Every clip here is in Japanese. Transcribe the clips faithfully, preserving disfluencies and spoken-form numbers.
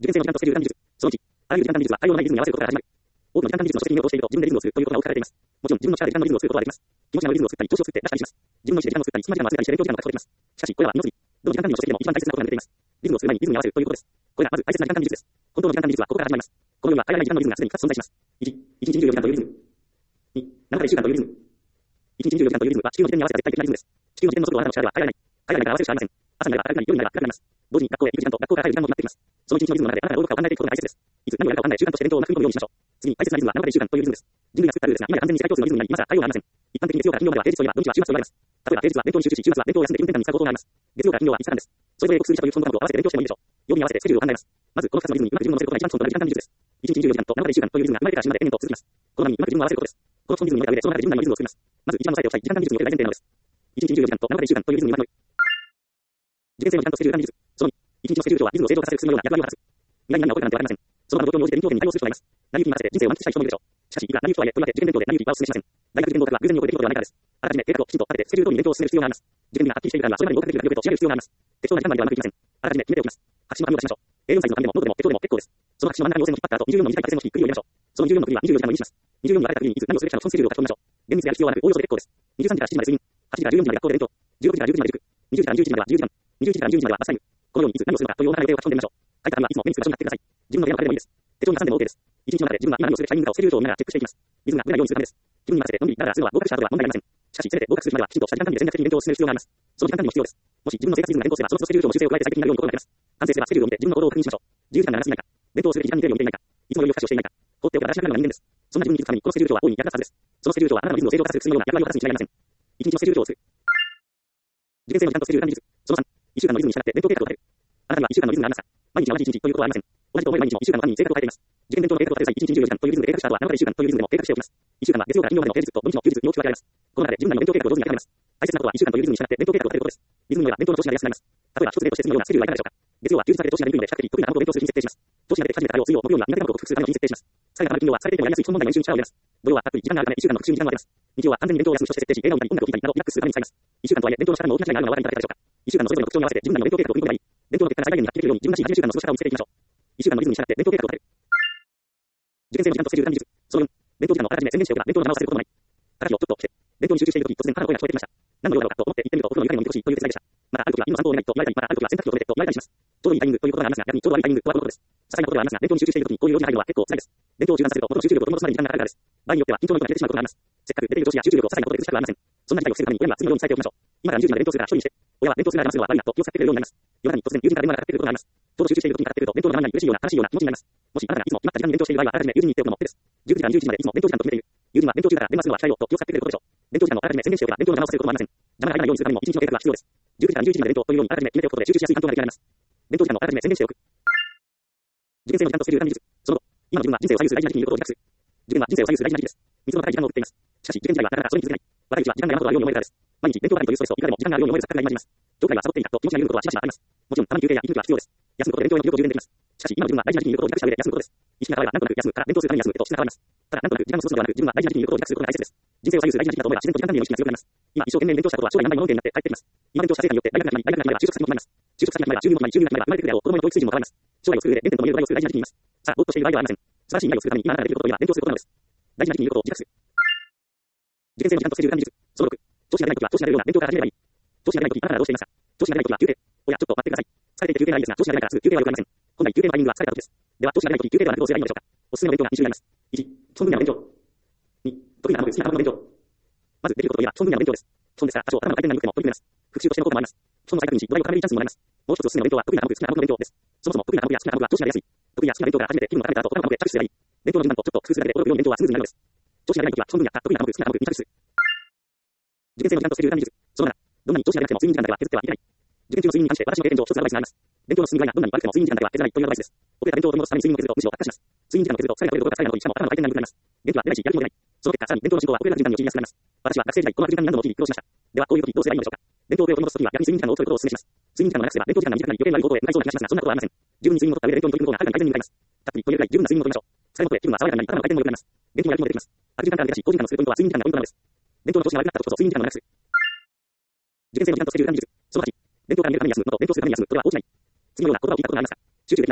受験生の時間とスケジュール管理術。そのいち、あらゆる時間管理術は対応のないリズムに合わせることから始まる。多くの時間管理術の書籍に応答していると、自分でリズムを作るということが謳歌されています。もちろん、自分の力で時間のリズムを作ることはできます。気持ちのリズムを作ったり、調子を作って出したりします。自分の意思で時間を作ったり、隙間時間を作ったりして勉強時間を確保できます。しかし、これは二の次。どの時間管理の書籍でも一番大切なことが出ています。リズムを作る前にリズムに合わせるということです。これがまず大切な時間管理術です。本当の時間管理術はここから始まります。このようには変えられない時間のリズムがすでにふたつ存在します。いち、いちにちにじゅうよじかんというリズム。に、ななかいっしゅうかんというリズム。いちにちにじゅうよじかんというリズムは地球の時点に合わせた絶対的なリズムです。地球の時点の速度はあなたの力では変えられない。変えられないから合わせるしかありません。朝になれば明るくなり、夜になれば暗くなります。同時に学校へ行く時間と学校から帰る時間も決まっています。その一日のリズムの中であなたがどう動くかを考えていくことが大切です。いつ何をやるかを考え習慣として伝統を巻き込むようにしましょう。次に大切なリズムはななかいっしゅうかんというリズムです。人類が作ったルールですが、今や完全に世界共通のリズムになり、今さら変えようがありません。一般的に月曜から金曜までは平日といえば土日は週末と言われます。例えば平日は勉強に集中し、週末は勉強を休んで気分転換に使うことがあります。月曜から金曜はみっかかんです。それぞれ予告する時間という基本プランと合わせて勉強してもいいでしょう。曜日に合わせてスケジュールを考えます。まず、このふたつのリズムにうまく自分を乗せることが一番基本となる時間管理術です。いちにちにじゅうよじかんとななかいっしゅうかんというリズムが生まれてから死ぬまで延々と続きます。この波にうまく自分を合わせることです。この基本リズムに乗れた上で、その中で自分なりのリズムを作ります。まず一番押さえておきたい時間管理術による大前提なのです。いちにちにじゅうよじかんとななかいっしゅうかんというリズムにうまく乗る。受験生の時間とスケジュール管理術。そのに、いちにちのスケジュールとはリズムを正常化させる薬のような役割を果たす。未来に何が起こるかなんてわかりません。その場の状況に応じて臨機応変に対応する人がいます。成り行きに任せて人生を満喫したい人もいるでしょう。しかし、いくら成り行きとはいえ、とりわけ受験勉強で成り行きはお勧めしません。大学受験合格は偶然に起こる出来事ではないからです。あらかじめ計画をきちんと立てて、スケジュール通りに勉強を進める必要があります。受験日がはっきりしているからには、それまでに合格できる学力と調べる必要があります。適当な時間まではうまくいきません。あらかじめ決めておきます。白紙の紙を出しましょう。エーよん サイズの紙でもノートでも手帳でも結構です。その白紙の真ん中に要線を引っ張った後、にじゅうよんの短い線の引くくりを入れましょう。そのにじゅうよんのくりはにじゅうよじかんを意味します。にじゅうよんに割れたくりにいつ何をすべきかのそのスケジュールを書き込みましょう。厳密である必要はなく、おおよそで結構です。にじゅうさんじからしちじまで睡眠。はちじからじゅうよじまで学校で勉強。じゅうろくじからじゅうくじまで塾。にじゅうじからじゅういちじまでは自由時間。にじゅういちからにじゅうにじまではマッサイム。このようにいつ何をするのかという大まかな予定を書き込んでみましょう。書いた紙はいつも目につく場所に貼ってください。自分の部屋の壁でもいいです。手帳に挟んでも OK です。一日の中で自分が今何をするべきタイミングかをスケジュールを見ながらチェックしていきます。リズムがぶれないようにするためです。気分に任せてのんびりだらだらするのは合格した後は問題ありません。しかし、せめて合格するまではきちんとした時間管理で戦略的に勉強を進める必要があります。その時間管理も必要です。もし自分の生活リズムが変更すれば、その都度スケジュール上の修正を加えて最適になるように心がけます。完成すればスケジュールを見て自分の行動を確認しましょう。自由時間が長すぎないか、勉強をする時間に出るように見ていないか、いつも夜更かしをしていないか、放っておけばだらしなくなるのが人間です。そんな自分に気づくために、このスケジュール帳は大いに役立つはずです。そのスケジュール帳はあなたのリズムを正常化させる薬のような役割を果たすに違いありません。一日のスケジュール帳を作る。受験生の時間とスケジュール管理術。そのさん、いっしゅうかんのリズムに従って勉強計画を立てる。あなたにはいっしゅうかんのリズムがありますか？毎日が同じいちにちということはありません。同じと思えば毎日もいっしゅうかんの単位に生活を変えています。受験勉強の計画を立てる際、いちにちにじゅうよじかんというリズムで計画した後はななかいっしゅうかんというリズムでも計画しておきます。いっしゅうかんは月曜から金曜までの平日と土日の休日に大きく分けられます。この中で自分なりの勉強計画を上手に当てはめます。大切なことは、いっしゅうかんというリズムに従って勉強計画を立てることです。リズムによれば勉強の調子が出やすくなります。例えば、一つ例として次のようなスケジュールはいかがでしょうか。月曜は休日だけで調子が出にくいので、比較的得意な科目を勉強する日に設定します。調子が出て始めた火曜、水曜、木曜には苦手なことを克服するための日に設定します。疲れが溜まる金曜は疲れていてもやりやすい基本問題の練習に力を入れます。土曜はたっぷり時間があるためいっしゅうかんの復習に時間を当てます。日曜は完全に勉強を休むとして設定し、映画を見たり音楽を聴いたりなどリラックスするために使います。いっしゅうかんとはいえ、勉強の仕方にも大きな違いがあるのはお分かりいただけたでしょうか。いっしゅうかんのそれぞれの特徴に合わせて自分なりの勉強計画を組み込めばいい。勉強の結果が最大限に発揮できるように自分らしいはちじゅっしゅうかんの過ごし方を見つけていきましょう。いっしゅうかんのリズムに従って勉強計画を立てる。受験生の時間とスケジュール管理術。そのよん、勉強時間をあらかじめ宣言しておけば勉強の邪魔をさせることもない。形をちょっと来て、勉強に集中しているとき突然母の声が聞こえてきました。何の用だろうかと思って行ってみると、お風呂の床にも見てほしいという手伝いでした。またあるときは犬の散歩をお願いと言われたり、またあるときは洗濯機を止めてと言われたりします。ちょうどいいタイミングということがありますが、逆にちょうど悪いタイミングとはこのことです。些細なことではありますが、勉強に集中しているときにこういう用事が入るのは結構辛いです。勉強を中断させると元の集中力を取り戻すまでに時間がかかるからです。場合によっては緊張の糸が切れてしまうことがあります。せっかく出ている女子や集中力を些細なことで崩したくはありません。そんな事態を防ぐために親には次のように伝えておきましょう。今からにじゅうじまで勉強するから一人にして。親は勉強するなら邪魔するのは悪いなと気を使ってくれるようになります。夜中に突然友人から電話がかかってくることがあります。ちょうど集中しているときにかかってくると勉強の邪魔になり嬉しいような悲しいような気持ちになります。もしあなたがいつも決まった時間に勉強している場合はあらかじめ友人に言っておくのも手です。じゅうくじからにじゅういちじまでいつも勉強時間と決めている。友人は勉強中だから電話するのは控えようと気を使ってくれることでしょう。勉強時間をあらかじめ宣言しておけば勉強の邪魔をさせることもありません。邪魔が入らないようにするためにも一日の計画が必要です。じゅうくじからにじゅういちじまで勉強というようにあらかじめ決めておくことで集中しやすい環境が出来上がります。勉強時間をあらかじめ宣言しておく。受験生の時間とスケジュール管理術。その後、今の自分は人生を左右する大事な時期にいることを自覚する。受験は人生を左右する大事な時期です。密度の高い時間を送っています。しかし、受験時代はなかなかそれに気づけない。若いうちは時間が山ほどあるように思えるからです。毎日勉強がないというストレスといかでも時間があるように思える錯覚が今にます。どこかにはサボっていいかと気持ちが緩むことはしばしばあります。もちろん、たまに休憩や息抜きは必要です。休むことで勉強への意欲を充電できます。しかし、今の自分は大事な時期にいることを自覚した上で休むことです。意識が変わればなんとなく休むから勉強するために休むと質が変わります。ただ、なんとなく時間を過ごすのではなく、自分が大事な時期にいることを自覚することが大切です。人生を左右する大事な時期だと思えば自然と時間管理への意識が強くなります。今、一生懸命勉強したことは将来何倍もの論点になって帰ってきます。今勉強した成果によって大学が決まり、大学が決まれば就職先も決まります。就職先が決まれば収入も決まり、収入が決まれば生まれてくるであろう子供の教育水準も変わります。将来を作る上で原点とも言える土台を作る大事な時期にいます。さあ、ぼーっとしている場合ではありません。素晴らしい未来を作るために今あなたができることといえば勉強することなのです。大事な時期にいることを自覚する。受験生の時間とスケジュール管理術。そのろく、調子が出ないときは調子が出るような勉強から始めればいい。調子が出ないときあなたはどうしていますか？調子が出ないときは休憩。おや、ちょっと待ってください。疲れていて休憩がいいですが、調子が出ないからすぐ休憩はよくありません。本来休憩のタイミングは疲れたときです。では、調子が出ないとき休憩ではなくどうすればいいのでしょうか？おすすめの勉強がに種類あります。いち、基本分野の勉強。に、得意な科目、好きな科目の勉強。まずできることといえば基本分野の勉強です。基本ですから多少頭の回転が鈍くても取り組めます。復習としての効果もあります。基本の再確認し、土台を固めるチャンスにもなります。もう一つおすすめの勉強は得意な科目、好きな科目の勉強です。そもそも得意な科目や好きな科目は調子が出やすい。得意や好きな勉強から始めて気分を高めた後、他の科目へ着手すればいい。勉強の順番とちょっと工夫するだけで驚くように勉強はスムーズになるのです。調子が出ないときは基本分野か得意な科目、好きな科目に着手する。受験生の時間とスケジュール管理術。そのなな、どんなに調子が出なくても睡眠時間だけは削ってはいけない。受験中の睡眠に関して私の経験上一つアドバイスがあります。勉強の進み具合がどんなに悪くても睡眠時間だけは削らないというアドバイスです。遅れた勉強を取り戻すために睡眠を削るとむしろ悪化します。睡眠時間を削ると疲れが取れることが疲れなどしかも頭の回転が鈍くなります。元気は出ないしやる気も出ない。その結果さらに勉強の進行は遅れた時間に陥りやすくなります。私は学生時代この時間に何度も起きに苦労しました。ではこういう時どうすればいいのでしょうか。勉強を取り戻す時は逆に睡眠時間を取ることをお勧めします。睡眠時間を長くすれば勉強時間が短くなり余計な悪い方向へ向かいそうな気がしますが、そんなことはありません。十分に睡眠を取った上で勉強に取り組む方がはるかに改善に向かいます。たっぷりというくらい十分な睡眠を取りましょう。疲れのことで気分は爽やかになり頭の回転も良くなります。勉強やる気も出てきます。空く時間から出し、高時間のするポイントは睡眠時間がポイントなのです。勉強の調子が悪くなった時こそ睡眠時間を長くする。受験生の時間とスケジュール管理術。そのはち、勉強から見るために休むのと勉強するために休む。これは大違い。次のような言葉を聞いたことがありますか？集中できないから休む。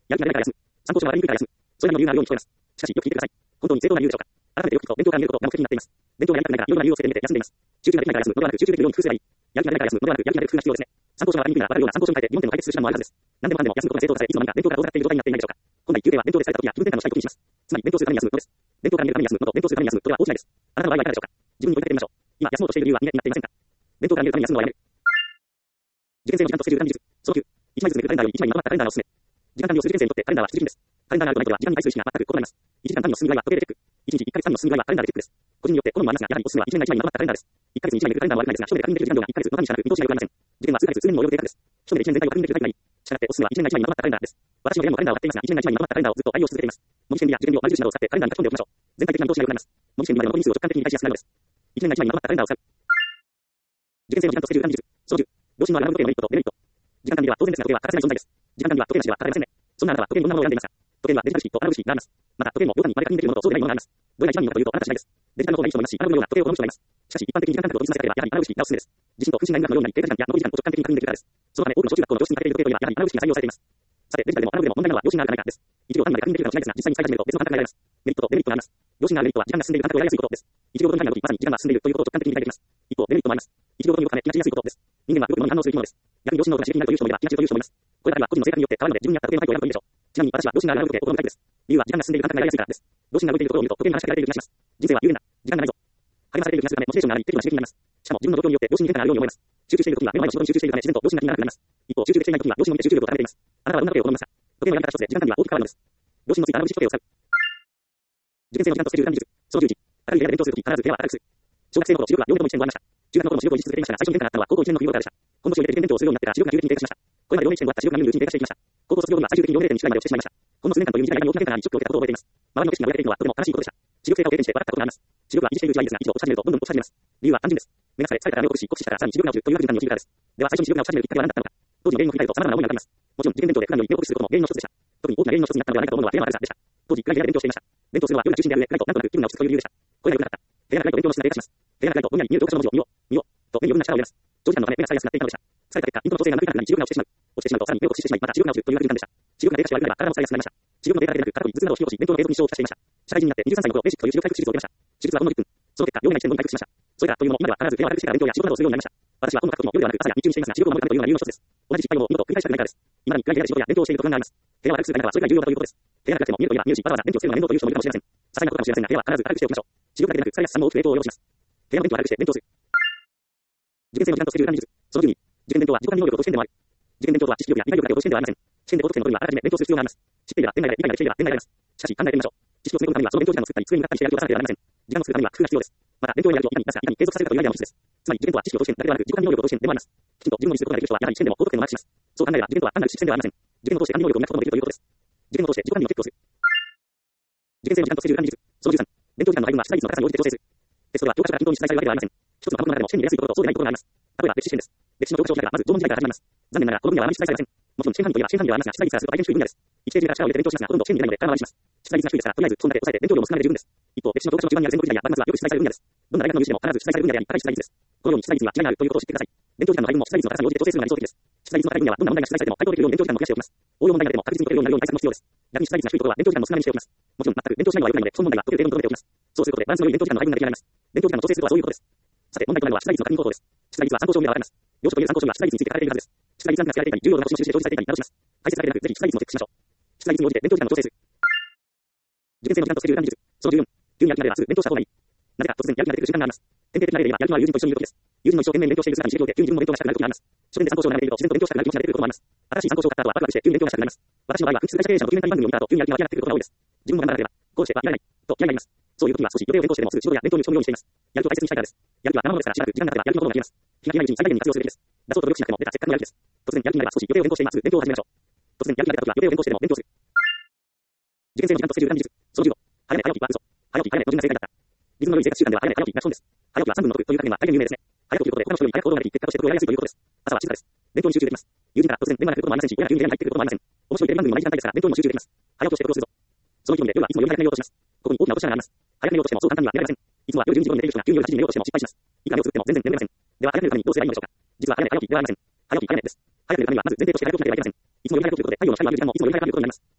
やる気が出ないから休む。参考書は分かりにくいから休む。それなりの理由があるように聞こえます。しかし、よく聞いてください。本当に正当な理由でしょうか。改めてよく聞くと、勉強から逃げることが目的になっています。勉強がやりたくないから、いろんな理由をつけてみて休んでいます。集中ができないから休むのではなく、集中できるように工夫すればいい。やる気が出ないから休むのではなく、やる気が出る工夫が必要ですね。参考書は分かりにくいなら、わかるような参考書に書いて疑問点を解決する手段もあるはずです。何でもかんでも休むことが正当化され、いつの間にか勉強から遠ざかっている状態になっていないでしょうか。本来いっ級では勉強で疲れた時や気分転換のしたい時にします。つまり、勉強するために休むことです。勉強から逃げるために休むことと、勉強するために休むことは大違いです。あなたの場合はいかがでしょうか。自分に問いかけてみましょう。今、休もうとしている理由は逃げになっていませんか。勉強から逃げるために休むのはやめる。受験生の時間とスケジュール管理術。そのきゅう。いちまいずつめくるカレンダーよりいちまいにまとまったカレンダーがおすすめ。時間管理をする受験生にとってカレンダーは必需品です。カレンダーがあるとないとでは時間に対する意識が全く異なります。いちじかん単位の進むぐらいは時計でチェック。いちにちいっかげつ単位の進むぐらいはカレンダーでチェックです。個人によって好みもありますが、やはりおすすめはいちねんがいちまいにまとまったカレンダーです。いっかげつにいちまいめくるカレンダーも悪くないですが、一目で確認できる時間量がいっかげつの単位しかなく見通しが良くありません。受験は数ヶ月数年にも及ぶ計画です。一目でいちねん全体を確認できるタイプがいい。したがっておすすめはいちねんがいちまいにまとまったカレンダーです。私の親もカレンダーを買っていますが、いちねんがいちまいにまとまったカレンダーをずっと愛用し続けています。模擬試験日や受験日を丸印などを使ってカレンダーに書き込んでおきましょう。全体的な見通しが良くなります。模擬試験日までの残り日数を直感的に理解しやすくなるのです。いちねんがいちまいにまとまったカレンダーを使う。受験生の時間とスケジュール管理術。そのじゅう。両親のアラーム時計のメリットとデメリット。時間管理は当然ですが、時計は欠かせない存在です。時間管理は時計なしでは語れませんね。そんなあなたは時計にどんなものを選んでいますか。時計にはデジタル式とアナログ式があります。また、時計も秒単位まで確認できるものとそうでないものがあります。どれが一番いいのかというと、あなた次第です。デジタルの方がいい人もいますし、アナログのような時計を好む人もいます。しかし、一般的に時間感覚を同時にさせれば、やはりアナログ式がおすすめです。地震と空心内学のような日程時間や残り時間を直感的に確認できるからです。そのため、多くの小中学校の教室にかけている時計というのは、やはりアナログ式が採用されています。さて、デジタルでもアナログでも問題なのは両親があるかないかです。一秒単位まで確認できるかもしれないですが、実際に使い始めると別の感覚が得られます。メリットとデメリットがあります。両親があるメリットは時間が進んでいる感覚を得られやすいことです。一秒ごとの単位の時、まさに時間が進んでいるということを直感的に理解できます。一方、デメリットもあります。一秒ごとに動くため気が散りやすいことです。人間は動くものに反応する生き物です。逆に両親の動が刺激になるという人もいれば、気が散るという人もいます。これらは個人の性格によって変わるので、自分に合った時計のタイプを選ぶといいでしょう。ちなみに私は両親がアナログ時計を好むタイプです。理由は時間が進んでいる感覚が得られやすいからです。両親が動いているところを見ると時計に話しかけられている気がします。人生は有限だ。時間がないぞ。励まされている気がするため、モチベーションがあり、適度な刺激になります。しかも自分の状況によって両親に変化があるように思えます。集中している時は目の前の仕事に集中しているため、自然と両親が気にならなくなります。一方、集中できていない時は両親を見て集中力を高めています。あなたはどんな時計を好みますか。時計のやり方一つで時間管理は大きく変わるのです。両親のついたアナログ式時計を使う。受験生の時間とスケジュール管理術。そのじゅういち。明るい部屋で勉強するとき、必ず部屋は明るくする。小学生の頃、視力は両目ともいちねんごありました。中学の頃も視力を維持し続けていましたが、最初に変化があったのは高校いちねんの冬頃からでした。今年を入れて勉強をするようになってから視力が急激に低下しました。これまで両目いちねんごあった視力が見るうちに低下していきました。高校卒業後には最終的に両目れいてんに近いまで落ちてしまいました。ほんの数年間という短い間に大きな変化にショックを受けたことを覚えています。周りの景色が折れているのはとても悲しいことでした。視力低下を経験して笑ったことがあります。視力は維持しているうちはいいですが、一度落ち始めるとどんどん落ち始めます。理由は単純です。目が疲れ、疲れたら目を酷使、酷使したらさらに視力が落ちるという悪循環に陥るからです。では最初に視力が落ち始めるきっかけは何だったのか。当時の原因を振り返ると様々な思いが浮かびます。もちろん受験勉強で普段より目を酷使することも原因の一つでした。特に大きな原因の一つになったのではないかと思うのは部屋の明るさでした。当時、暗い部屋で勉強していました。勉強するのは夜が中心である上、ライト、なんとなく気分が落ち着くという理由でした。これが良くなかった。部屋が暗いと勉強の質が低下します。部屋が暗いとぼんやり見える教科書の文字を見よう、見よう、と目に余分な力を入れます。長時間のため目が疲れやすくなっていたのでした。疲れた結果、インプの調整が難しくなり視力が落ちてしまう。落ちてしまうとさらに目を酷使してしまい、また視力が落ちるという悪循環でした。視力が低下して悪くなれば体も疲れやすくなりました。視力の低下だけでなく、肩こり、頭痛などを引き起こし、勉強の継続に支障をきたしていました。社会人になってにじゅうさんさいの頃、ベーシックという視力回復手術を受けました。手術はほんのいっぷん。その結果、両目がいちねんごに回復しました。それからというのも、今では必ず部屋を明るくしてから勉強や仕事などをするようになりました。私は本を書くときも夜ではなく朝や日中にしていますが、視力を守るためというのが理由の一つです。同じ失敗を二度と繰り返したくないからです。今に暗い部屋で仕事や勉強をしていると不安があります。部屋を明るくするためにはそれが重要だということです。部屋が暗くても見えるといえば見えるし、わざわざ勉強するのが面倒という人もいるかもしれません。些細なことかもしれませんが、部屋は必ず明るくしておきましょう。視力だけでなく疲れやすさも大きく影響を及ぼします。部屋の電気を明るくして勉強する。受験生の時間とスケジュール管理術。そのじゅうに。受験勉強は自己管理能力と試験でもある。受験勉強とは知識力や理解力だけを試験ではありません。試験で高得点を取るにはあらかじめ勉強する必要があります。知っていれば点が出、理解ができていれば点が出ます。しかし考えてみましょう。知識を詰め込むためにはその勉強時間を作ったり、机に向かったりしてやる気を出さなければなりません。時間を作るためには工夫が必要です。また、勉強へのやる気をいかに出すか、いかに継続させるかというアイデアも一つです。つまり、受験とは知識を落としてだけではなく、自己管理能力を落としてでもあります。きちんと自分の理することができる人は、やはり試験でも高得点をマークします。そう考えれば、受験とは単なる知識戦ではありません。受験を通して管理能力を磨くこともできるということです。受験を通して自己管理を結構する。受験生の時間とスケジュール管理術。そのじゅうさん。勉強時間の配分は出題率の高さに応じて調整する。テストは教科書が均等に出題されるわけではありません。一つの科目の中でも試験に出やすいこととそうでないことがあります。例えば、歴史試験です。歴史の教科書を開けば、まず縄文時代から始まります。残念ながら、この分野はあまり出題されません。もちろん、試験範囲といえば試験範囲ではありますが、出題率がすると大変低い分野です。一定中から力を入れて勉強しますが、ほとんど試験に出ないので、空回りします。出題率が低いですから、とりあえず、そんだけ抑えて勉強量も少なめで十分です。一方、歴史の教科書の中盤や戦国時代や幕末はよく出題される分野です。どんな大学の入試でも必ず出題される分野であり、高い出題率です。このように出題率には違いがあるということを知ってください。勉強時間の配分も出題率の高さに応じて調整するのが理想的です。出題率の高い分野はどんな問題が出題されても対応できるように勉強時間も増やしておきます。応用問題が出ても確実に解けるようになるように対策も必要です。逆に出題率が低いことは勉強時間の少なめにしておきます。もちろん、全く勉強しないのは良くないので、基本問題は解ける程度に留めておきます。そうすることで、バランスの良い勉強時間の配分が出来上がります。勉強時間の調整するとはそういうことです。さて、問題となるのは出題率の確認方法です。出題率は参考書を見ればわかります。要所という参考書には出題率について書かれているはずです。出題率が書かれていたり、重要な星の印で表示されていたりなどします。大切だけでなく、ぜひ出題率もチェックしましょう。出題率に応じて勉強時間の調整する。受験生の時間とスケジュール管理術。そのじゅうよん。急にやる気が出ればすぐ勉強した方がいい。なぜか突然やる気が出てくる時間があります。典型的な例で言えば、やる気のある友人と一緒にいる時です。友人の一生懸命勉強している姿に刺激を受け、急に自分も勉強がしたくなる時があります。書店で参考書を並べていると、自然と勉強したくなる気持ちが出てくることもあります。新しい参考書を買った後はワクワクして急に勉強がしたくなります。私の場合は、複数会社経営者のドキュメンタリー番組を見た後、急にやる気が湧き上がってくることが多いです。自分も頑張らなければ、こうしてはいられない、と気合が入ります。そういう時は少し予定を変更してでもすぐ仕事や勉強に打ち込むようにしています。やる気を大切にしたいからです。やる気は生ものですから、しばらく時間が経てばやる気のことが消えます。気が気ないうちに最大限に活用するべきです。出そうと努力しなくても出たせっかくのやる気です。突然やる気になれば少し予定を変更しています。勉強を始めましょう。突然やる気が出た時は予定を変更してでも勉強する。受験生の時間とスケジュール管理術。そのじゅうご。早寝早起きは嘘。早起き早寝の順が正解だった。リズムの良い生活習慣では早寝早起きが基本です。早起きはさんぶんの得という加減は大変有名ですね。早起きということで他の人より早く行動ができ、結果として得をやりやすいということです。朝は静かです。勉強に集中できます。友人から突然電話が来ることもありませんし、親が急に部屋に入ってくることもありません。面白いテレビ番組も同じ時間帯ですから勉強にも集中できます。早起きをして勉強するぞ。その意気込みで夜はいつも夜早く寝ようとします。ここに大きな落とし穴があります。早く寝ようとしてもそう簡単には寝られません。いつもは夜じゅうにじ頃に寝ている人が急に夜はちじに寝ようとしても失敗します。いくら目をつぶっても全然眠れません。では早く寝るためにどうすればいいのでしょうか。実は早寝早起きではありません。早起き早寝です。早く寝るためにはまず前提として早く起きなければいけません。いつも夜早く起きることで太陽の光を浴びる時間もいつも夜早く浴びることになります。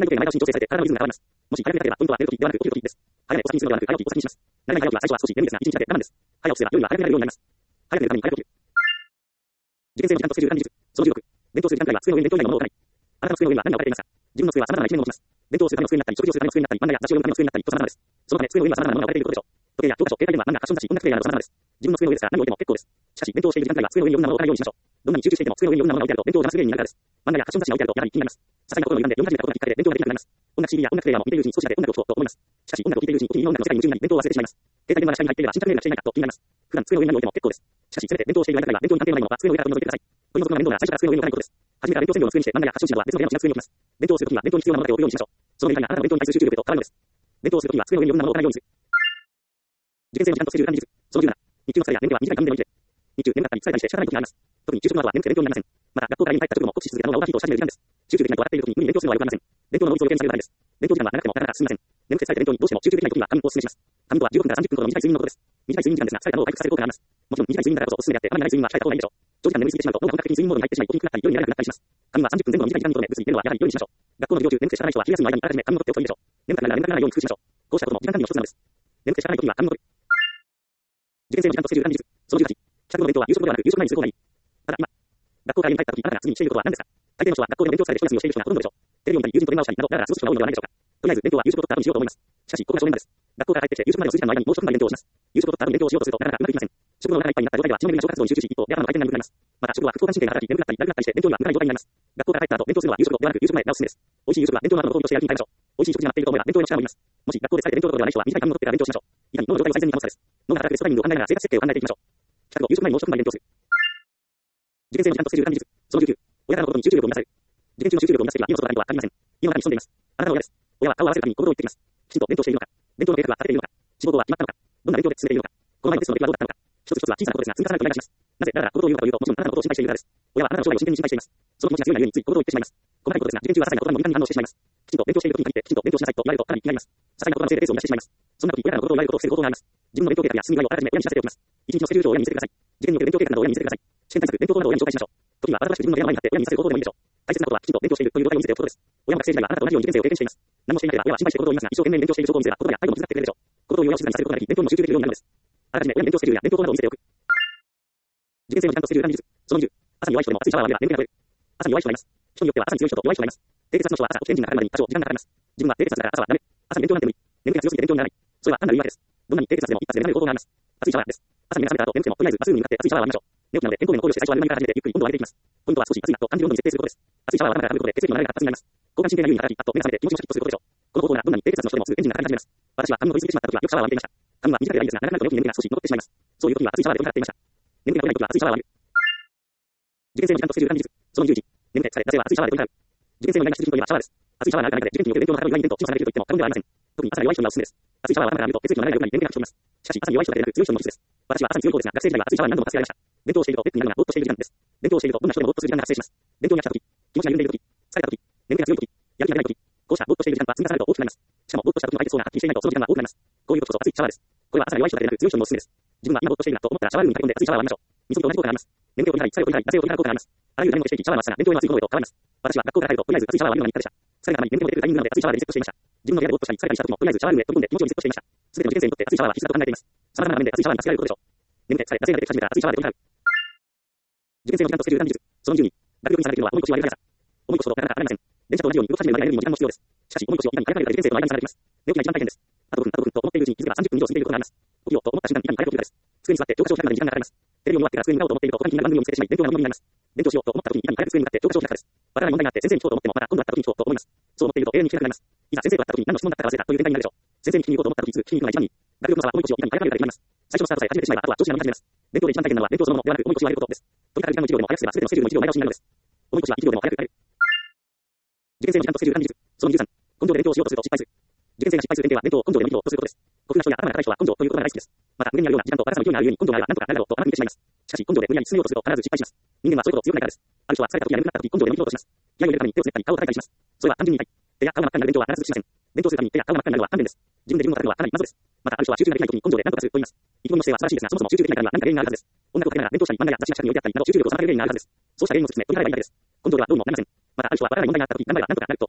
時計の前倒しに調整されて、体のリズムが変わります。もし、早く出なければ、ポイントは寝る時ではなく、起きる時です。早寝を先にするのではなく、早起きを先にします。何々早起きは最初は少し眠いですが、一日だけ我慢です。早起きすれば夜は早く寝られるようになります。早く寝るために早く起きる。受験生の時間とスケジュール管理術。そのじゅうろく。勉強する時間帯は机の上に勉強以外のものを置かない。あなたの机の上には何が置かれていますか？自分の机は様々な一面を持ちます。勉強をするための机になったり、食事をするための机になったり、漫画や雑誌を読むための机になったりと様々です。そのため、机の上には様々なものが置かれていることでしょう。時計や教科書、携帯電話、漫画、ファッション雑誌、音楽プレイヤーなど様々です。自分の机の上ですから何を置いても結構です。しかし、勉強をしている時間帯は机の上にいろんなものを置かないようにしましょう。どんなに集中していても机の上にいろんなものが置いてあると勉強を邪魔する原因になるからです。漫画やファッション雑誌が置いてあるとやはり気になります。些細なことの歪んで読み始めたことがきっかけで勉強ができなくなります。音楽 シーディー や音楽プレイヤーも見ているうちに少しだけ音楽を聴こうと思います。しかし、音楽を聴いているうちに時に音楽の世界に夢中になり勉強を忘れてしまいます。携帯電話が下に入っていれば新着メールがしていないかと気になります。普段机の上に何を置いても結構です。しかし、せめて勉強をしている間は勉強に関係のないものは机の上から取り除いてください。取り除くのが面倒なら最初から机の上に置かないことです。初めから勉強専用の机にして漫画やファッション誌などは別の部屋の違う机に置きます。勉強をするときは勉強に必要なものだけを置くようにしましょう。そのメリットがあなたの勉強に対する集中力と変わるのです。勉強をするときは机の上にいろんなものを置かないようにする。受験生の時間とスケジュール管理術。そのじゅうなな。日中の疲れや眠気は短い間でもいいで。日中眠かったり疲れたりして仕方ない時があります。特に昼食の後は眠くて勉強になりません。また学校から家に帰った直後も酷使し続けたものがオーバーヒートをし始める時間です。集中できないと笑っている時に無理に勉強するのは良くありません。勉強の能率を予見下げるためです。勉強時間は長くてもなかなか進みません。眠くて疲れて勉強にどうしても集中できない時は仮眠をお勧めします。仮眠とはじゅうごふんからさんじゅっぷんほどの短い睡眠のことです。短い睡眠時間ですが疲れた脳を回復させる効果があります。もちろん短い睡眠だからこそお勧めであって、あまり長い睡眠は控えた方がいいでしょう。長時間眠りすぎてしまうと脳が本格的に睡眠モードに入ってしまい、起きにくくなったり夜に寝れなくなったりします。仮眠はさんじゅっぷん前後の短い時間にとどめ、物理寝るのはやはり夜にしましょう。学校の授業中眠くて仕方ない人は昼休みの間にあらかじめ仮眠を取っておくといいでしょう。眠かったり眠くならないように工夫しましょう。こうしたことも時間管理の一つなのです。眠くて仕方ない時には仮眠を取る。受験生の時間とスケジュール管理術。そのじゅうはち。帰宅後の勉強は夕食後ではなく夕食前にする方がいい。ただ今、学校から家に帰った時、あなたが次にしていることは何ですか？大抵の人は学校で勉強されて一休みをしている人がほとんどでしょう。テレビを見たり友人と電話をしたりなど、だらだら過ごす人が多いのではないでしょうか。とりあえず勉強は夕食を取った後にしようと思います。しかし、ここが正念場です。学校から帰ってきて夕食までの数時間の間にもう一分間勉強をします。夕食を取った後に勉強をしようとするとなかなかうまくいきません。食後のお腹いっぱいになった状態では血の巡りが消化活動に集中し、一方で頭の回転が鈍くなります。また食後は副交感神経が働き眠くなったりだるくなったりして勉強には向かない状態になります。学校から帰った後勉強するのは夕食後ではなく夕食前がおすすめです。美味しい夕食は勉強の後の講義としてやる気に変えましょう。美味しい食事が待っていると思えば勉強への力もいます。もし学校で疲れて勉強どころではない人は短い仮眠を取ってから勉強しましょう。いかに脳の状態を最善に保つかです。脳が働くベストタイミングを考えながら生活設計を考えていきましょう。帰宅後夕食前にもう一分間勉強する。受験生の時間とスケジュール管理術。そのじゅうきゅう。親からのことに集中力を乱される。受験中の集中力を乱すときは家の外が何とは限りません。家の中に潜んでいます。あなたの親です。親は顔を合わせるために心を言ってきます。きちんと勉強しているのか。勉強の計画は立てているのか。志望校は決まったのか。どんな勉強で進めているのか。この前のテストの出来はどうだったのか。一つ一つは小さなことですが積み重ねるとお願いします。なぜ、だからこのことを言うのかというと、もちろんあなたのことを心配しているからです。親はあなたの将来を真剣に心配しています。その気持ちが強いがゆえについこのことを言ってしまいます。細かいことですが、受験中は些細なことにも敏感に反応してしまいます。きちんと勉強している時に限って、きちんと勉強しなさいと言われるとかなり気になります。些細なことのせいでペースを乱してしまいます。そんな時に親からのことを言われることを防ぐ方法があります。自分の勉強計画や進み具合をあらかじめ親に知らせておきます。一日のスケジュールを親に見せてください。受験における勉強計画などを親に見せてください。試験対策、勉強法などを親に紹介しましょう。時にはわたらしく自分の部屋の前に立って親に見せることでもいいでしょう。大切なことはきちんと勉強しているという状態を見せておくことです。親も学生時代はあなたと同じように受験生を経験しています。何もしていなければ親は心配してことを言いますが、一生懸命に勉強している証拠を見せればことや態度も手伝ってくれるでしょう。ことを親を静かにさせることができ、勉強にも集中できるようになるのです。あらかじめ親に勉強スケジュールや勉強法などを見せておく。受験生の時間とスケジュール管理術。そのじゅう。朝に弱い人でも熱いシャワーを浴びれば眠気が取れる。朝に弱い人がいます。人によっては朝に強い人と弱い人がいます。低血圧の人は朝起きてエンジンがかかるまでに多少時間がかかります。自分は低血圧だから朝はダメ。朝に勉強なんて無理。眠気が強すぎて勉強にならない。それは単なる言い訳です。どんなに低血圧でも一発で眠れる方法があります。熱いシャワーです。朝に目が覚めた後眠くてもとりあえずバスルームに向かって熱いシャワーを浴びましょう。寝起きなので健康面を考慮して最初はぬるま湯から始めてゆっくり温度を上げていきます。ポイントは少し熱いなと感じる温度に設定することです。熱いシャワーは頭から浴びることで血液の流れが活発になります。交感神経が優位に働き、あと目が覚めて気持ちもシャキッとすることでしょう。この方法ならどんなに低血圧の人でもすぐエンジンがかかり始めます。私は髪を取りすぎてしまった時はよくシャワーを浴びていました。髪は短ければいいんですが、長くなるとよく眠気が少し残ってしまいます。そういう時には熱いシャワーで追い払っていました。眠気が取れない時は熱いシャワーを浴びる。受験生の時間とスケジュール管理術。そのじゅういち。眠くて疲れ、男性は熱いシャワーで追い払う。受験生の意外な必需品といえばシャワーです。熱いシャワーがあるだけで受験における勉強の働く以外に弁当、小さなレベルと言っても過言ではありません。特に朝が弱い人にはおすすめです。熱いシャワーを頭から浴びると血液の流れが良くなり眠気が吹き飛びます。しかし朝に弱い人だけでなく強い人も必須です。私は朝に強い方ですが、学生時代は熱いシャワーに何度も助けられました。勉強をしているとベッドになるのがぼーっとしている時間です。勉強をしているとどんな人でもぼーっとする時間が発生します。勉強に飽きた時、気持ちが緩んでいる時、疲れた時、眠気が強い時、やる気が出ない時、こうしたぼーっとしている時間は積み重ねると大きくなります。しかもぼーっとした時の解決法がはっきりしていないとその時間は多くなります。こういうことこそ熱いシャワーです。これは朝が弱い人だけでなく強い人にもおすすめです。自分は今ぼーっとしているなと思ったらシャワールームに駆け込んで熱いシャワーを浴びましょう。水と同じ効果があります。眠気を取りたり、疲れを取りたり、惰性を取りた効果があります。あらゆる何もしていきシャワーは熱が勉強には熱いものへと変わります。私は学校から帰るととりあえず熱いシャワーを浴びるのが日課でした。疲れがたまり眠気も出るタイミングなので熱いシャワーでリセットしていました。自分の部屋でぼーっとしたり疲れたりした時もとりあえずシャワールームへ飛び込んで気持ちをリセットしていました。すべての受験生にとって熱いシャワーは必須だと考えています。様々な場面で熱いシャワーに助けられることでしょう。眠気、疲れ、惰性が出てき始めたら熱いシャワーで追い払う。受験生の時間とスケジュール管理術。そのじゅうに。学力に下がるというのは重い腰を上げるからさ。重い腰ほどなかなか上がれません。電車と同じように動かし始めるまでにも時間も必要です。しかし、重い腰をいかに早く上げるかで受験生との間に差ができます。寝起きが一番大変です。あとごふん、あとごふんと思っているうちに気づけばさんじゅっぷん以上過ぎていることがあります。起きようと思った瞬間にいかに早く起きるかです。机に座って教科書を開くまでに時間がかかります。テレビを見終わってから机に向かおうと思っていると他に気になる番組を見つけてしまい勉強が無駄になります。勉強しようと思った時にいかに早く机に向かって教科書を開くかです。わからない問題があって先生に聞こうと思ってもまた今度会った時に聞こうと思います。そう思っていると永遠に聞けなくなります。いざ先生と会った時に何の質問だったか忘れたという展開になるでしょう。先生に聞きに行こうと思った時にすぐ聞きに行くのが一番いい。学力の差は重い腰をいかに早く上げるかで決まります。最初のスタートさえ始めてしまえばあとは調子が乗り始めます。勉強で一番大変なのは勉強そのものではなく重い腰を上げることです。とにかく時間のいちびょうでも早くすれば全てのスケジュールのいちびょう前倒しになるのです。重い腰はいちびょうでも早く上げる。受験生の時間とスケジュール管理術。そのじゅうさん。根性で勉強をしようとすると失敗する。受験生が失敗する典型は勉強を根性で無理とすることです。得意な人や頭が高い人は根性ということが大好きです。また、腕にあるような時間と若さの勢いがあるように根性があれば何とかなるだろうと甘く見てしまいます。しかし、根性で無理やり進めようとすると必ず失敗します。人間はそういうことを強くないからです。ある人は疲れた時や眠くなった時根性で乗り切ろうとします。気合を入れるために手をつねったり顔を叩いたりします。それは単純に痛い。手や顔が真っ赤になる勉強は必ずしません。勉強するために手や顔が真っ赤になるのは勘弁です。自分で自分を叩くのはかなりまずです。また、ある人は集中ができない時に根性で何とかすると言います。意気込みの姿勢は素晴らしいですが、そもそも集中できないからには何か原因があるはずです。音楽をかけながら勉強したり、漫画や雑誌が近くに置いてあったりなど集中力を妨げる原因があるはずです。そうした原因を説明、取り払えばいいだけです。根性ではどうにもなりません。また、ある人はわからない問題があった時、頑張れば何とかなると言います。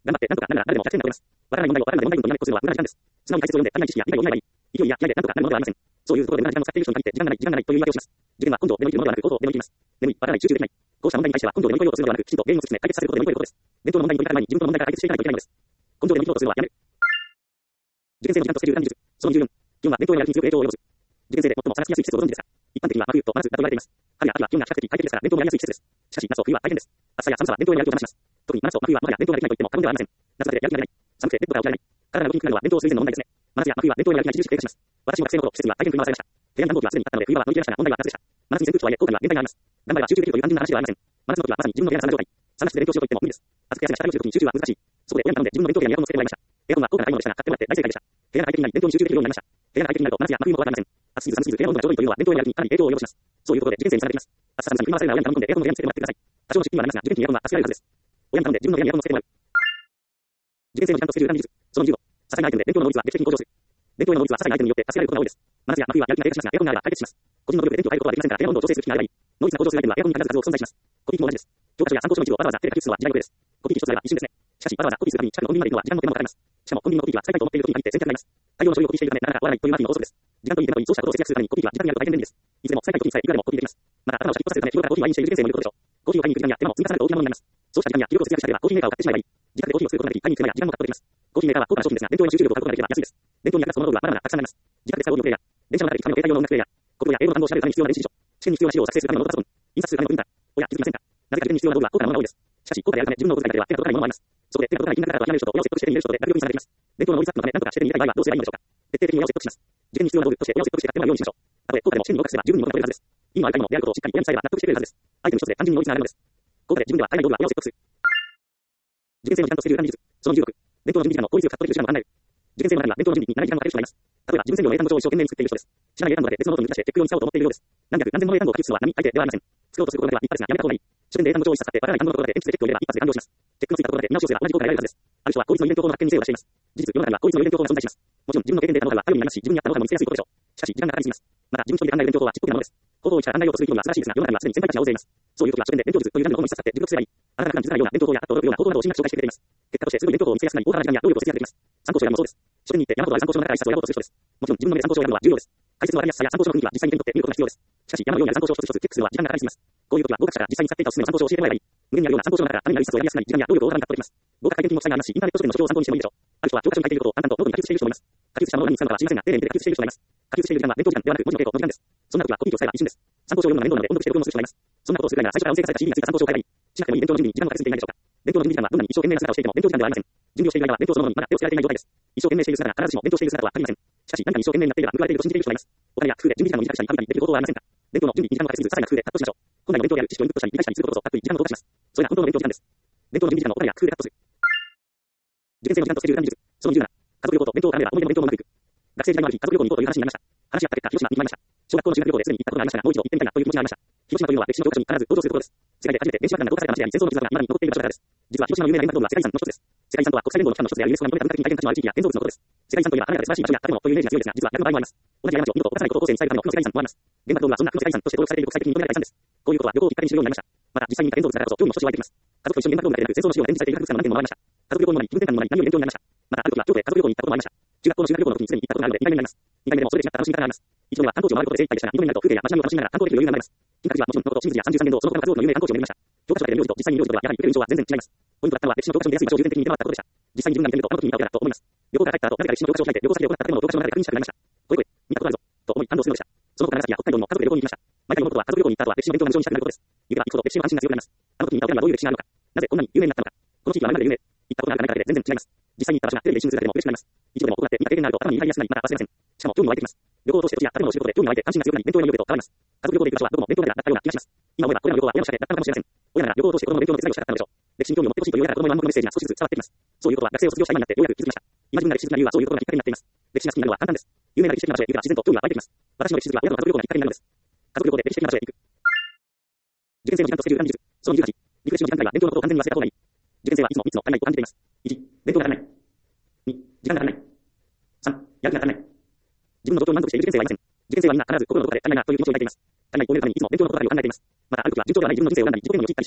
頑張って、なんとかなるなら誰でもひゃくせんが取れます。わからない問題をわからない問題群とにらめっこするのは無駄な時間です。素直に解説を読んで足りない知識や理解を補えばいい。勢いや気合でなんとかなるものではありません。そういうところで無駄な時間を使っている人に限って時間がない、時間がないという言い訳をします。受験は根性で乗り切るものではなく行動で乗り切ります。眠い、わからない、集中できない。こうした問題に対しては根性で乗り越えようとするのではなく、きちんと原因を突き詰め解決させることで乗り越えることです。伝統の問題に取り掛かる前に自分との問題から解決していかないといけないのです。根性で乗り切ろうとするのはやめる。受験生の時間とスケジュール管理術。そのじゅうよん。気温は伝統へのやる気に強く影響を及ぼす。受験生で最も差がつきやすい季節をご存知ですか？一般的には真冬と真夏だと言われています。春や秋は気温が比較的快適ですから伝統にやりやすい季節です。しかし夏と冬は大変です。暑さや寒さは伝統へのやる気を話します。特に真夏と真冬はもはや伝統ができないと言っても過言ではありません。夏だけでやる気が出ない。寒くてベッドから起きられない。体が動きにくくなるのは伝統垂前の問題ですね。真夏や真冬は伝統へのやる気が著しく低下します。私も学生の頃、施設には大変振り回されました。部屋に暖房機はすでにあったので冬場は乗り切れましたが問題は夏でした。真夏に扇風機とはいえ効果には限界があります。頑張れば集中できるという単純な話ではありません。真夏の時はまさに自分の部屋が寒い状態。寒くて勉強しようと言っても無理です。暑くて汗が滴る時に集中は難しい。そこで親に頼んで自分の勉強部屋にエアコンをつけてもらいました。エアコンは高価な買い物でしたが買ってもらって大正解でした。部屋が快適になり勉強に集中できるようになりました。部屋が快適になると真夏や真冬も変わりません。暑すぎず寒すぎず部屋の温度がちょうどいいというのは伝統へのやる気にかなり影響を及ぼします。そういうことで受験生に差ができます。暑さ寒さに振り回されるなら親に頼んでエアコンの部屋につけてもらってください。多少の出費にはなりますが受験期にエアコンは助かるはずです。親に頼んで自分の部屋にエアコンをつけてもらう。受験生の時間とスケジュール管理術。そのじゅうご。些細なアイテムで勉強の能率は劇的に向上する。勉強への能率は些細なアイテムによって助けられることが多いです。真夏や真冬はやる気が低下しますがエアコンがあれば解決します。個人の努力で電気を変えることはできませんから部屋の温度を調整する機器があればいい。能率が向上するアイテムはエアコンに必ず数多く存在します。コピー機も同じです。教科書や参考書の一部をわざわざ手で書き写すのは時間の遅れです。コピー機一つあれば一瞬ですね。しかしわざわざコピーするために近くのコンビニまで行くのは時間も手間もかかります。しかもコンビニのコピー機は使いたいと思っている時に限って先客がいます。大量の書類をコピーしているためなかなか終わらないというマーティンの法則です。時間といい手間といいそうしたことを節約するためにコピー機は時間にやると大変便利です。いずれも使いたい時にさえいくらでもコピーできます。また頭をシャキッとさせるため日頃からコピーを愛飲している受験生もいることでしょう。コピーを買いに行く時間や手間も積み重なると大きなものになります。そうした時間や気力を節約したければコーヒーメーカーを買ってしまえばいい。自宅でコーヒーを作ることができ買いに行く手間や時間も確保できます。コーヒーメーカーは高価な商品ですが伝統への集中力を買うことができれば安いです。伝統に役立つその道具はまだまだたくさんあります。自宅で使うオーディオプレイヤー、電車の中で聞くための携帯用の音楽プレイヤー、国語や英語の単語を調べるために必要な電子辞書、試験に必要な資料を作成するためのノートパソコン、印刷するためのプリンター、おや気づきませんか？なぜか受験に必要な道具は高価なものが多いです。しかし高価であるため自分のお小遣いだけでは手が届かないものもあります。そこで手が届かない金額だからと諦める人と親を説得して手に入れる人で大量に差ができます。伝統の能率アップのため何とかして手に入れたい場合はどうすればいいのでしょうか？徹底的に親を説得します。受験に必要な道具として親を説得して買ってもらうようにしましょう。たとえ高価でも試験に合格すれば十分に物が取れるはずです。意味のある買い物であることをしっかり親に伝えれば納得してくれるはずです。アイテム一つで単純に能率が上がるのです。高価で自分では買えない道具は親を説得する。受験生の時間とスケジュール管理術。そのじゅうろく。伝統の準備時間の効率よくカットできる手段を考える。受験生の中には伝統の準備に長い時間をかける人がいます。例えば、自分専用の英単語帳を一生懸命に作っている人です。知らない英単語だけ別のノートに出してチェック用に使おうと思っているようです。何百何千もの英単語を書き写すのは並大抵ではありません。作ろうとすることだけは立派ですがやめた方がいい。書店で英単語帳を一冊買ってわからない単語のところだけ鉛筆でチェックを入れれば一発で完了します。チェックのついたところで見直しをすれば同じ効果が得られるはずです。ある人は効率の遺伝情報の発見に精を出しています。事実、世の中には効率の遺伝情報が存在します。もちろん自分の経験データの方があるようになりますし、自分にやったノウハウも見つけやすいことでしょう。しかし時間がかかりすぎます。また自分一人で考える勉強法はちっぽけなものです。行動を一から考えようとする人には素晴らしいですが、世の中にはすでに先輩たちが大勢います。そういう時は書店で勉強術という単語の本を一冊買って熟読すればいい。あなたが普段気づかないような伝統法や後を驚くような方法などを進学紹介してくれています。結果としてすぐに勉強法を見つけやすくなり、大幅な時間や労力を節約できます。参考書やもそうです。書店に行って山ほどある参考書の中から一冊を選ぼうとする人です。もちろん自分の目で参考書を選ぶのは重要です。解説のわかりやすさや参考書の雰囲気は実際に手に取って見ることが必要です。しかし山のようにある参考書を一つ一つチェックするのは時間がかかりすぎます。こういう時は合格者が実際に使っていたおすすめの参考書を教えてもらえばいい。無限にあるような参考書の中からためになる一冊を選びやすくなり、時間や労力を大幅にカットできます。合格体験金も負債がありますし、インターネット書店の書状を参考にしてもいいでしょう。ある人は教科書に書いていることを淡々とノートに書き写している人もいます。書き写したものが何に使うのかは知りませんが、丁寧に手で書き写している人がいます。書き写している時間は勉強時間ではなく文字の稽古の時間です。そんな時はコピー機を使えば一瞬です。参考書を読むのが面倒なので音読して録音をする人がいます。そんなことをするなら最初から音声化された シーディー がついた参考書を買えばいい。しなくてもいい勉強の準備に時間をかけすぎていないでしょうか。勉強の準備時間はどんなに一生懸命な姿をしていても勉強時間ではありません。準備をしている間は勉強そのものにまだ手をつけられていない状態です。一生懸命している姿が必ずしも勉強している姿とは限りません。しかし何かに一生懸命になっていれば報われていると信じている人がいます。お金や工夫で準備時間を短くしたり簡単にできることはありませんか？勉強の準備に時間をかけすぎず、些細な工夫でカットしましょう。本来の勉強である知識をインプットしたり理解したりすることこそたっぷり時間を投下します。それが本当の勉強時間です。勉強の準備時間のお金や工夫でカットする。受験生の時間とスケジュール管理術。そのじゅうなな。家族旅行と勉強を絡めば思い出の勉強もうまくいく。学生時代のある日、家族旅行に行こうという話になりました。話し合った結果、広島に決まりました。小学校の修学旅行ですでに行ったことがありましたが、もう一度行ってみたいなという気持ちがありました。広島というのは歴史の教科書に必ず登場するところです。世界で初めて電子爆弾が投下された街であり、戦争の傷跡が未だに残っている場所からです。実は広島の有名な原爆ドームは世界遺産の一つです。世界遺産とは国際連合の機関の一つであるユネスコが認めた文化的に大変価値のある地域や建造物のことです。世界遺産といえば華やかで素晴らしい場所や建物というイメージが強いですが、実は逆の場合もあります。同じ過ちを二度と犯さないことを後世に伝えるための負の世界遺産もあります。原爆ドームはそんな負の世界遺産として登録されている国際的に認められた遺産です。こういうことは旅行をきっかけに知るようになりました。また実際に見た建造物だからこそ興味もそし湧いてきます。家族と一緒に原爆ドームだけでなく戦争の資料が展示されている博物館の何点も回りました。家族旅行の前に気分転換の前に何より勉強になりました。またある時は京都へ家族旅行に行ったこともありました。中学校の修学旅行の時にすでに行ったことがあるのでにかいめになります。にかいめでもそれで違った楽しみ方があります。一度目は観光地を回ることで精一杯でしたが、二度目になると風景や街並みを楽しみながら観光できる余裕が生まれます。金閣寺はもちろんのこと、清水やさんじゅうさんねん堂、その他の数多くの有名な観光地を巡りました。教科書だけで名字と実際に名字とはやはり受ける印象は全然違います。ポイントだったのは歴史の教科書に出やすい場所を重点的に見て回ったことでした。実際に自分が見てみるとあの時に見たことだと思います。旅行から帰った後、なぜか歴史の教科書を開いて旅行先で行った建物を教科書の中で確認したくなりました。これこれ、見たことあるぞ、と思い感動するのでした。その他長崎や北海道にも家族で旅行に行きました。毎回思うことは家族旅行に行った後は歴史の勉強が無償にしたくなることです。行けば行くほど歴史の関心が強くなります。あの時に見たお寺はどういう歴史があるのか、なぜこんなに有名になったのか、この地域は何かで有名、行ったことがあるかないかで全然違います。実際に行った場所がテレビで一瞬映るだけでも嬉しくなります。一度でも行って見た経験があると頭に入りやすくなり、また忘れません。しかも興味が湧いてきます。旅行を通して土地や建物を知ることで興味が湧いて関心が強くなり、伝統への意欲へと変わります。家族旅行で行く場所はどこも伝統ながらだったような気がします。今思えばこれらの旅行は親の仕掛けだったのかもしれません。親なら旅行を通して子供の勉強の手伝いをしたかったのでしょう。歴史に興味を持ってほしいという親から子供への暗黙のメッセージが少しずつ伝わってきます。そういうことは学生を卒業した今になってようやく気づきました。今自分が歴史好きな理由はそういうことがきっかけになっています。歴史が好きになるのは簡単です。有名な歴史的な場所へ行けば自然と興味が湧いてきます。私の歴史好きは親の家族旅行がきっかけになるのです。家族旅行で歴史的な場所へ行く。受験生の時間とスケジュール管理術。そのじゅうはち。リフレッシュの時間帯は勉強のことを完全に忘れた方がいい。受験生はいつもみっつの足りないを感じています。いち、勉強が足らない。に、時間が足らない。さん、やる気が足らない。自分の状況に満足している受験生はいません。受験生はみんな必ず心のどこかで足りないなという気持ちを抱いています。足りないを埋めるためにいつも勉強のことばかりを考えています。またある時は順調ではない自分の人生を選んだり自己嫌悪に陥ったりします。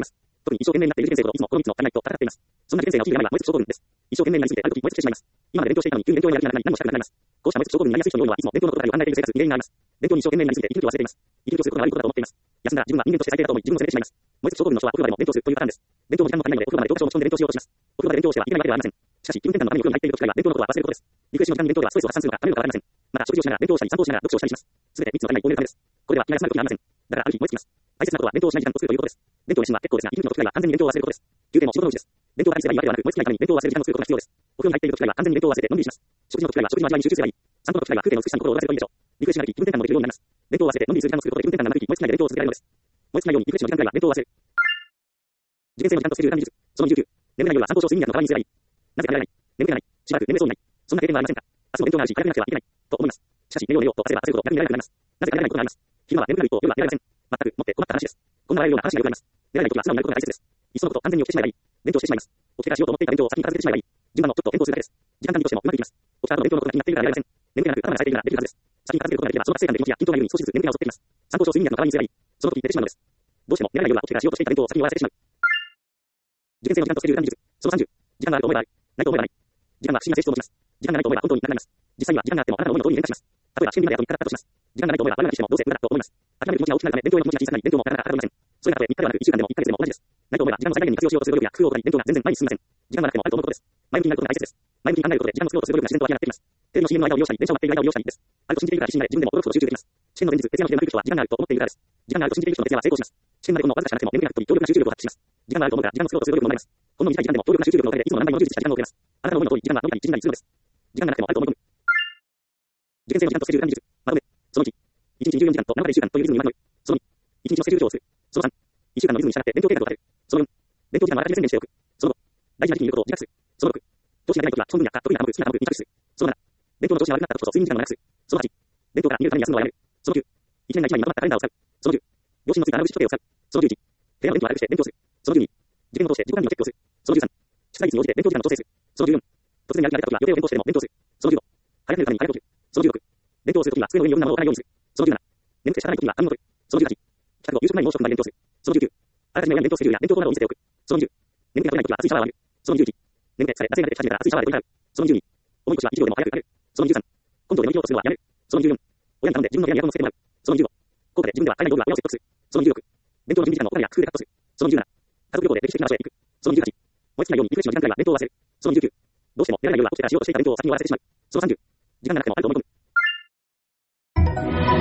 特に一生懸命になっている受験生ほどいつもこのみっつの足りないと戦っています。そんな受験生が起きる前は燃え尽き症候群です。一生懸命になりすぎてある時燃え尽きてしまいます。今まで勉強していたのに急に勉強にやる気がなくなり何もしたくなくなります。こうした燃え尽き症候群になりやすい人の多いのはいつも勉強のことばかりを考えている生活に原因があります。勉強に一生懸命になりすぎて息抜きを忘れています。息抜きをすることが悪いことだと思っています。休んだら自分は人間として最低だと思い自分を責めてしまいます。燃え尽き症候群の人はお風呂場でも勉強するというパターンです。勉強の時間も足りないのでお風呂場で教科書を持ち込んで勉強しようとします。お風呂場で勉強をしてはいけないわけではありません。しかし気分転換のためにお風呂に入っている時は勉強のことは忘れることです。リフレッシュの時間に勉強ではストレスを発散するのか、あるのかわかりません。また食事をしながら勉強をしたり散歩をしながら読書をしたりします。すべてみっつの足りないを埋めるためです。これでは気が休まることになりません。だからある日燃え尽きます。大切なことは勉強をしない時間を作るということです。勉強熱心は結構ですが、息抜きの時は完全に勉強を忘れることです。休憩も仕事のうちです。勉強が大切がいいわけではなく、燃え尽きないために勉強を忘れる時間を作ることが必要です。お風呂に入っている時は完全に勉強を忘れてのんびりします。食事の時は食事の味わいに集中すればいい。散歩の時は風景の美しさに心を躍らせるといいでしょう。リフレッシュができ、気分転換もできるようになります。勉強を忘れてのんびりする時間を作ることで気分転換が長引き、燃え尽きないで勉強を続けられるのです。燃え尽きないようにリフレッシュの時間くらいは勉強を忘れる。受験生の時間とスケジュール管理術。そのにじゅうきゅう。眠れない夜は散歩上睡眠薬の代わりにすればいい。なぜか寝られない。眠気がない。しばらく眠れそうにない。そんな経験はありませんか？明日も勉強があるし、早く寝なくてはいけない。と思います。しかし、寝よう寝ようと焦れば焦るほど逆に寝られなくなります。なぜか寝られないことがあります。昼間は眠くなる一方、夜は寝られません。全くもって困った話です。こんな笑えるような話がよくあります。寝られない時は素直になることが大切です。いっそのこと完全に起きてしまえばいい。勉強してしまいます。起きてからしようと思っていた勉強を先に片付けてしまえばいい。順番のちょっと変更するだけです。時間管理としてもうまくいきます。起きた後の勉強のことが気になっているから寝られません。眠気がなく頭が冴えているならできるはずです。先に片付けることができれば、その達成感で動きや緊張がゆえに少しずつ眠気が襲ってきます。参考書睡眠薬の代わりにすればいい。その時に寝てしまうのです。どうしても寝られない夜は起きてからしようとしていた勉強を先に終わらせてしまう。受験生の時間とスケジュール管理術。そのさんじゅう。時間があると思えばある。ないと思えばない。時間は不思議な性質を持ちます。時間がないと思えば本当になくなります。実際には時間があってもあなたの思いの通りに変化します。例えば試験日まであとみっかだったとします。時間がないと思えばどれだけしてもどうせ無駄だと思います。諦める気持ちが大きくなるため勉強への気持ちが小さくなり勉強もなかなかはかどりません。それがたとえみっかではなくいっしゅうかんでもいっかげつでも同じです。ないと思えば時間を最大限に活用しようとする努力や工夫を行い勉強が全然前に進みません。時間がなくてもあると思うことです。前向きになることが大切です。前向きに考えることで時間を作ろうとする努力が自然と湧き上がってきます。テレビの シーエム の間を利用したり、電車を待っている間を利用したりです。あると信じているから自信になれ自分でも驚くほど集中できます。試験の前日、徹夜の日で学ぶ人は時間があると思っているからです。時間があると信じている人の徹夜は成功します。試験までほんのわずかしかなくても眠気が吹っ飛び強力な集中力を発揮します。時間があると思うから時間を作ろうとする努力も生まれます。この短い時間でも強力な集中力のおかげでいつもの何倍も充実した時間を送れます。あなたの思いの通り時間は伸びたり縮んだりするのです。時間がなくてもあると思い込む。受験生の時間とスケジュール管理術。まとめ。そのいち。いちにちじゅうよじかんとななかでいっしゅうかんというリズムにまとめる。そのに。いちにちのスケジュール帳をする。そのさん。いっしゅうかんのリズムに従って勉強計画を立てる。そのよん。勉強時間はあらかじめ宣言しておく。そのご。大事な時期に見ることを自覚する。そのろく。調子が出ない時は基本分野か得意な科目、好きな科目に着手する。そのなな。勉強の調子が悪くなった時こそ睡眠時間を長くする。そのはち。勉強から逃げるために休むのをやめる。そのきゅう。いちねんがいちまいにまとまったカレンダーを使う。そのじゅう。両親のついたアナログ時計を使う。そのじゅういち。部屋の電気を悪くして勉強する。そのじゅうに。受験を通して自己管理のチェックをする。そのじゅうさん。出題率に応じて勉強時間を調整する。そのじゅうよん。突然やる気が出た時は予定を変更してでも勉強する。そのじゅうご。早く寝るために早く起きる。そのじゅうろく。勉強をするときは机の上にいろんなものを置かないようにする。そのじゅうなな。眠くて仕方ないときは紙を取る。そのじゅうはち。帰宅後夕食前に脳食まで勉強する。そのじゅうきゅう。あらかじめ親に勉強スケジュールや勉強動画を見せておく。そのにじゅう。眠気が取れないときは熱いシャワーを浴びる。そのにじゅういち。眠気で疲れ、惰性が出てき始めたら熱いシャワーで取り払う。そのにじゅうに。重い腰はいちびょうでも早く上がる。そのにじゅうさん。根性で乗り切ろうとするのはやめる。そのにじゅうよん。親に頼んで自分の部屋にエアコンをつけてもらう。そのにじゅうご。効果で自分では足りない道具は親を説得する。そのにじゅうろく。勉強の準備時間のお金や工夫でカットする。そのにじゅうなな。家族旅行で歴史的な場所へ行く。そのにじゅうはち。燃え尽きないようにリフレッシュの時間くらいは勉強を忘れる。そのにじゅうきゅう。どうしても寝られない夜は起きてからしようとしていた勉強を先に終わらせてしまう。そのさんじゅう。時間がなくてもあると思い込む。